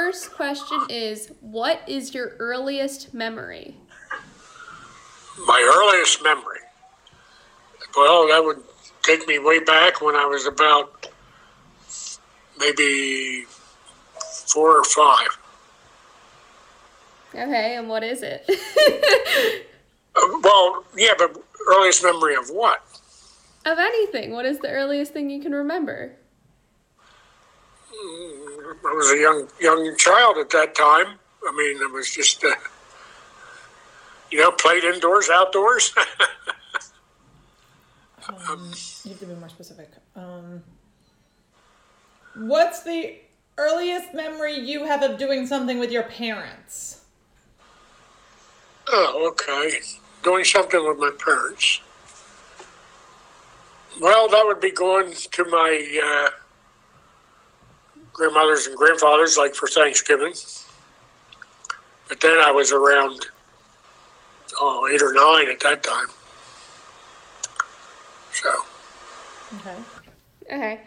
first question is, what is your earliest memory? My earliest memory? Well, that would take me way back when I was about maybe 4 or 5. Okay, and what is it? Well, yeah, but earliest memory of what? Of anything. What is the earliest thing you can remember? I was a young child at that time. I mean, it was just, played indoors, outdoors. You have to be more specific. What's the earliest memory you have of doing something with your parents? Oh, okay. Doing something with my parents. Well, that would be going to my grandmothers and grandfathers, like for Thanksgiving. But then I was around 8 or 9 at that time. So. Okay.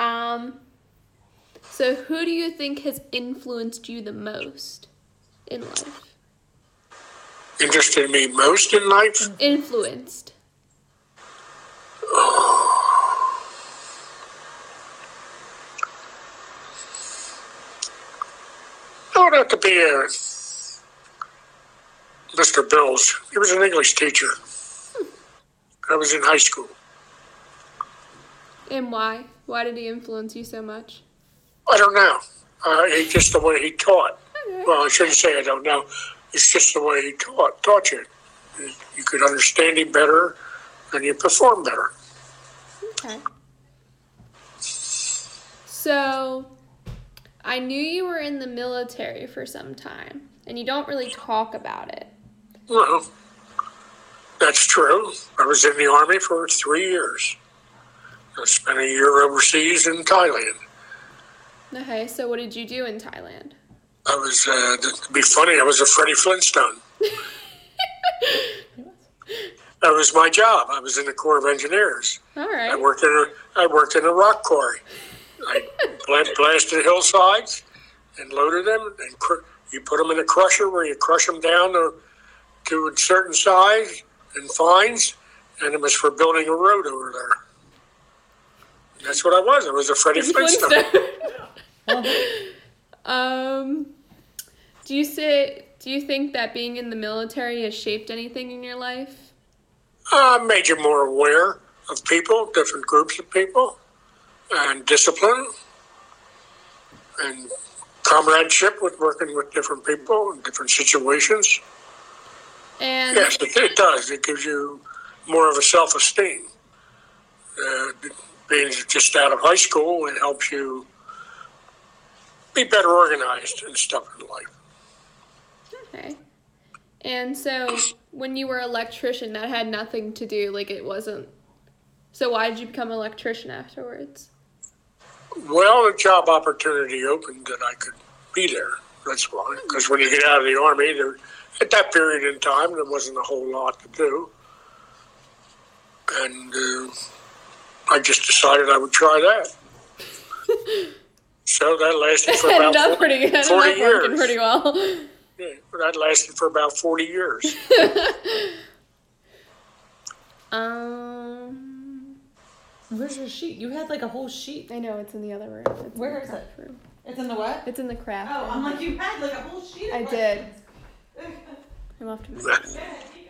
So who do you think has influenced you the most in life? Interested me most in life? Influenced. I would have to be Mr. Bills. He was an English teacher. I was in high school. And why? Why did he influence you so much? I don't know. Just the way he taught. Okay. Well, I shouldn't say I don't know. It's just the way he taught you. You could understand him better and you perform better. Okay. So, I knew you were in the military for some time, and you don't really talk about it. Well, that's true. I was in the Army for 3 years. I spent a year overseas in Thailand. Okay, so what did you do in Thailand? I was, to be funny, I was a Freddie Flintstone. That was my job. I was in the Corps of Engineers. All right. I worked in a rock quarry. I blasted hillsides and loaded them, and you put them in a crusher where you crush them down to a certain size and fines, and it was for building a road over there. That's what I was. I was a Freddie Flintstone. Do you think that being in the military has shaped anything in your life? Made you more aware of people, different groups of people, and discipline, and comradeship with working with different people in different situations. And yes, it does. It gives you more of a self-esteem. Being just out of high school, it helps you be better organized and stuff in life. Okay. And so when you were an electrician, that had nothing to do, it wasn't. So why did you become an electrician afterwards? Well, a job opportunity opened that I could be there. That's why. Because when you get out of the Army, at that period in time, there wasn't a whole lot to do. And I just decided I would try that. So that lasted for about 40 years. Pretty well. Yeah, that lasted for about 40 years. Where's your sheet? You had a whole sheet. I know, it's in the other room. Where is it? Room. It's in the what? It's in the craft room. Oh, I'm like, you had a whole sheet. I did. I'm off to miss it.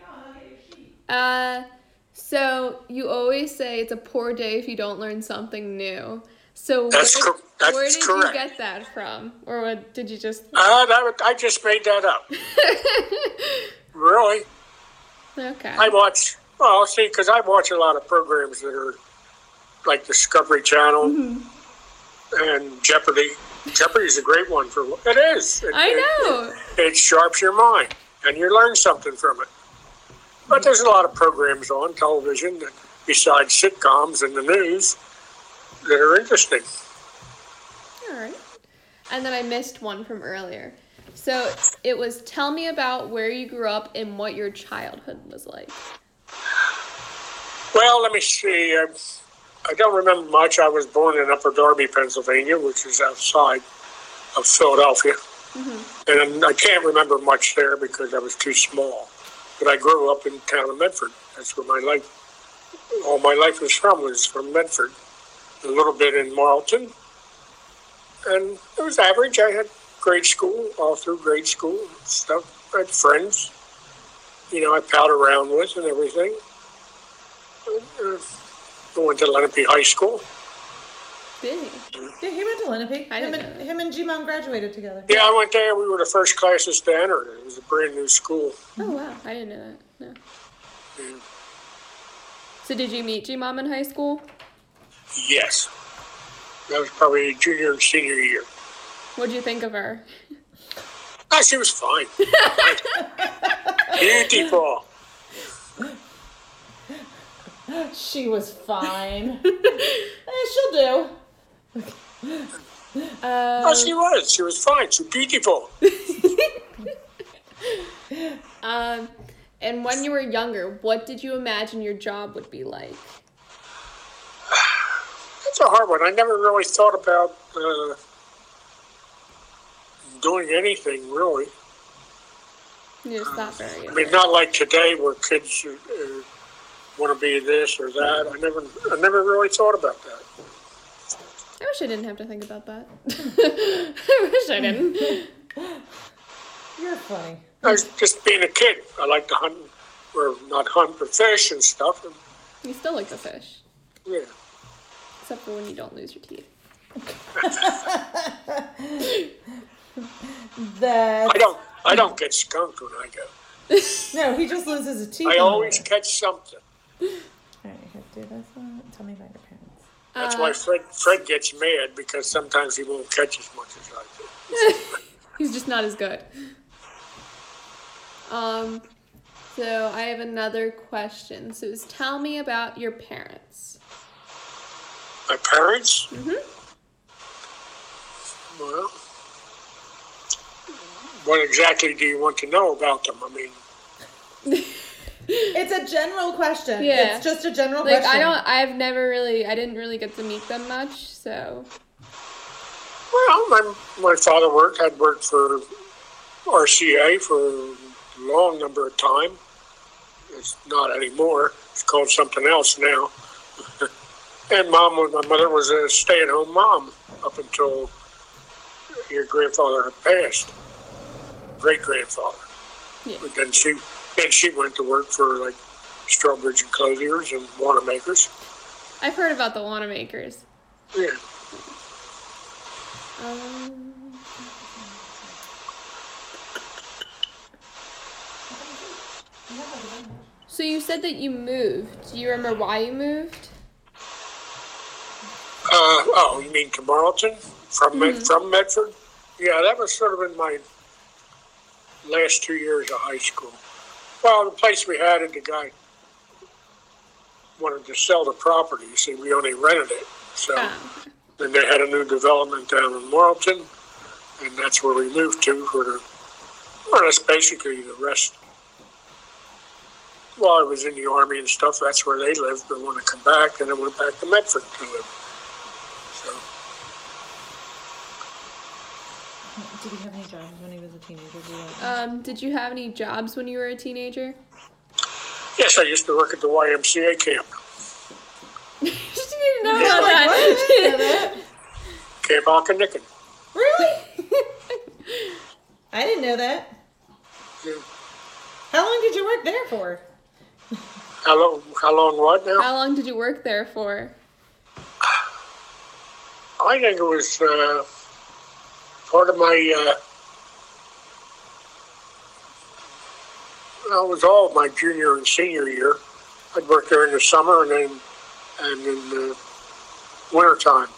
So you always say it's a poor day if you don't learn something new. So where did you get that from? Or what, did you just... I just made that up. Really? Okay. Because I watch a lot of programs that are like Discovery Channel and Jeopardy. Jeopardy is a great one for... It is. I know. It sharps your mind, and you learn something from it. But there's a lot of programs on television that, besides sitcoms and the news, that are interesting. All right. And then I missed one from earlier. So it was, tell me about where you grew up and what your childhood was like. Well, let me see. I don't remember much. I was born in Upper Darby, Pennsylvania, which is outside of Philadelphia. And I can't remember much there because I was too small. But I grew up in town of Medford. That's where all my life was from Medford. A little bit in Marlton. And it was average. I had grade school, all through grade school and stuff. I had friends, I palled around with and everything. I went to Lenape High School. Did he? Yeah, he went to Lenape. I didn't know that. Him and G-Mom graduated together. Yeah, I went there. We were the first classes to enter. It was a brand new school. Oh, wow. I didn't know that. No. Yeah. So did you meet G-Mom in high school? Yes. That was probably junior and senior year. What'd you think of her? Oh, she was fine. Beautiful. She was fine. She'll do. Oh, she was. She was fine. She was beautiful. And when you were younger, what did you imagine your job would be like? That's a hard one. I never really thought about doing anything, really. You just thought very young. I mean, not like today where kids want to be this or that. I never really thought about that. I wish I didn't have to think about that. I wish I didn't. You're funny. I was just being a kid. I like to hunt, or not hunt, but fish and stuff. And, You still like the fish, yeah. except for when you don't lose your teeth. I don't get skunked when I go. No, he just loses his teeth. I always catch something. All right, you have to do this one. Tell me about your parents. That's why Fred gets mad, because sometimes he won't catch as much as I do. He's just not as good. So I have another question. So tell me about your parents. My parents? Mm-hmm. Well, what exactly do you want to know about them? I mean, It's a general question. Yeah. It's just a general Like, question. I didn't really get to meet them much, so. well, my father had worked for RCA for a long number of time. It's not anymore. It's called something else now. And my mother was a stay-at-home mom up until your grandfather had passed, great-grandfather. Yeah. But then she went to work for like Strawbridge and Clothiers and Wanamaker's. I've heard about the Wanamaker's. Yeah. So you said that you moved. Do you remember why you moved? You mean to Marlton from Medford? Yeah, that was sort of in my last 2 years of high school. Well, the place we had, the guy wanted to sell the property. You see, we only rented it. So then they had a new development down in Marlton, and that's where we moved to well, that's basically the rest. While I was in the Army and stuff, that's where they lived. They want to come back, and I went back to Medford to live. So, Did he have any jobs when he was a teenager? Did you have any jobs when you were a teenager? yes, I used to work at the YMCA camp. You didn't know Yeah, about like, what? I didn't know that. that. Camp Occonequin. Really? I didn't know that. Yeah. How long did you work there for? How long what now? How long did you work there for? I think it was part of my, it was all of my junior and senior year. I'd work there in the summer and in the wintertime,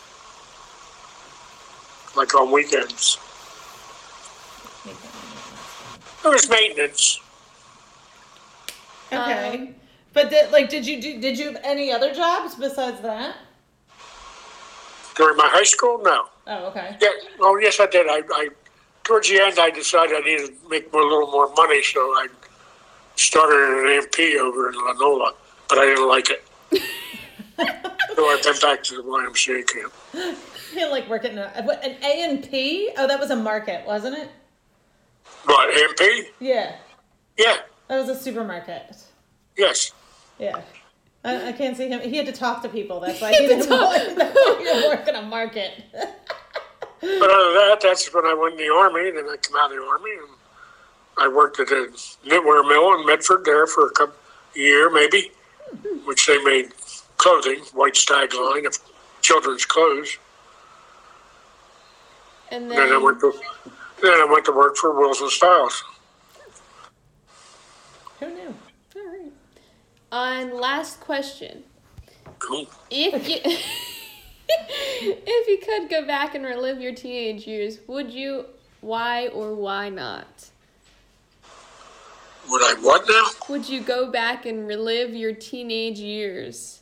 like on weekends. It was maintenance. Okay. But did you have any other jobs besides that? During my high school, no. Oh, okay. Yeah, well, yes, I did. I towards the end, I decided I needed to make a little more money, so I started an MP over in Lanola, but I didn't like it. So I went back to the YMCA camp. You like working an A&P? Oh, that was a market, wasn't it? What, MP? Yeah. Yeah, That was a supermarket. yes. Yeah. I can't see him. He had to talk to people. That's why he didn't want to work in a market. But other than that, that's when I went in the Army. Then I come out of the Army and I worked at a knitwear mill in Medford there for a year, maybe, which they made clothing, White Stag line of children's clothes. And Then I went to work for Wilson Styles. Who knew? all right. On last question. Cool. If you if you could go back and relive your teenage years, would you? Why or why not? Would I what now? Would you go back and relive your teenage years?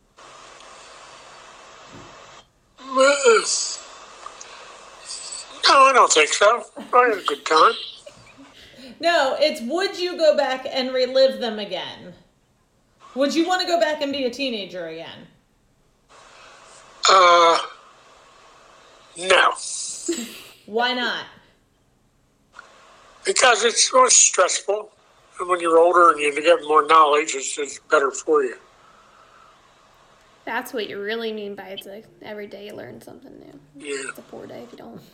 No, I don't think so. I had a good time. No, it's would you go back and relive them again? Would you want to go back and be a teenager again? No. Why not? Because it's more stressful. And when you're older and you get more knowledge, it's better for you. That's what you really mean by it's like every day you learn something new. Yeah. It's a poor day if you don't.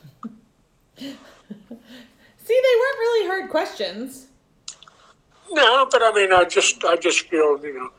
See, they weren't really hard questions. No, but I mean, I just feel,